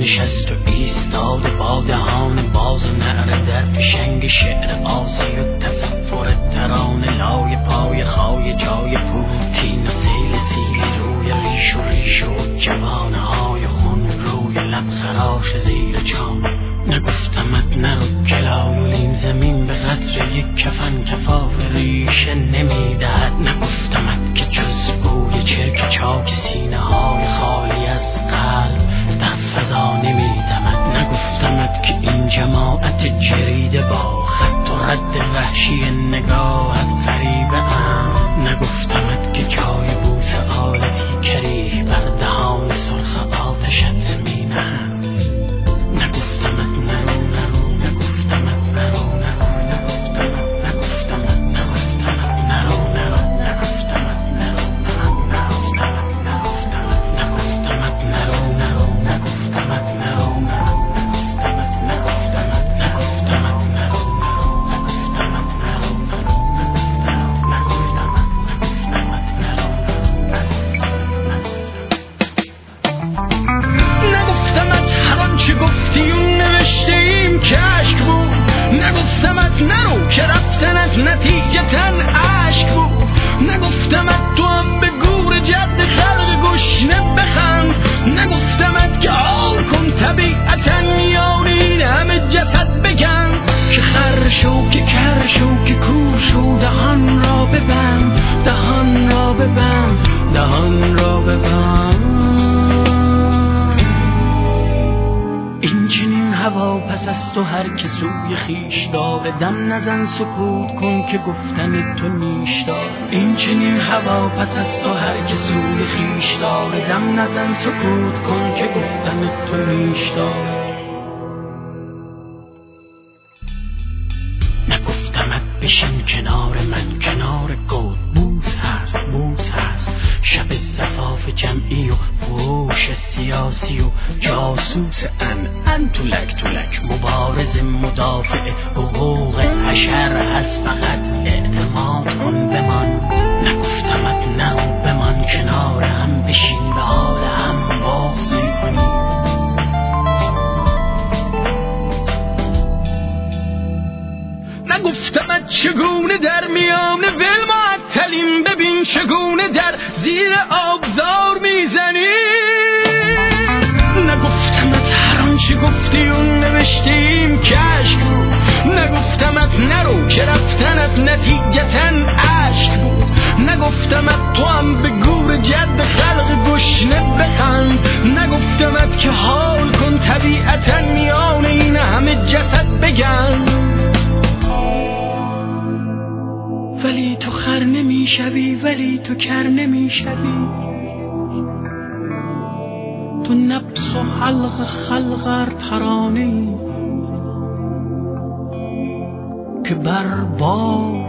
نشست و ایستاده با دهان باز و نعره در فشنگ شعر آسی و تصور ترانه لای پای خای جای پوتین و سیل سیلی روی ریش و جوانه های خون روی لب خراش زیر چام. نگفتمت نرو کلاولین زمین به قدر یک کفن کفاف ریشه نمیدهد. نگفتمت که جز بوی چرک چاک سینه های خالی از قلب در فضا نمیدمد. نگفتمت که این جماعت جریده با خط و رد وحشی نگاهت غریبه ام. نگفتمت که جای بوس آلتی کریه بر دهان سرخ آتشت می نهند. نگفتمت نرو نرو، نگفتمت نرو نرو، نگفتمت نرو نرو، نگفتمت نرو نرو، نگفتمت نرو نرو، نگفتمت نرو نرو، نگفتمت نرو که رفتنت نتیجتن عشق بود. نگفتمت تو هم به گور جد خلق گشنه بخند. نگفتمت که حال کن طبیعتا میان این همه جسد بگن که خر شو که کر شو که کور شو. دهان را ببند، دهان را ببند، دهان را ببند. این چنین هوا پس از تو هر که سوی خیش داره. دم نزن سکوت کن که گفتن تو نیش داره. این چنین هوا پس از تو هر که سوی خیش داره. دم نزن سکوت کن که گفتن تو نیش داره. نگفتمت بشین کنار من، کنار گود بوس هست، بوس هست. شب زفاف جمعی و فروش سیاسی و جاسوس ان تولک تولک. مبارز مدافع حقوق بشر هست، فقط اعتماد کن بمان. نگفتمت نرو بمان کنار هم، بشین به حال هم باز میکنی. نگفتمت چگونه در میان ول معطلیم، ببین چگونه در زیر آبزار میزنی. نگفتمت هر آنچه گفتی اون نوشتیم کشک بود. نگفتمت نرو که رفتنت نتیجتن عشق بود. نگفتمت تو هم به گور جد خلق گشنه بخند. نگفتمت که حال کن طبیعتا میان این همه جسد بگن. ولی تو خر نمیشوی، ولی تو کر نمیشوی. تو نبض و حلق خلق ترانه ای که بربار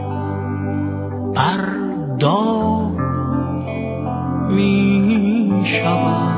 بردار می شود.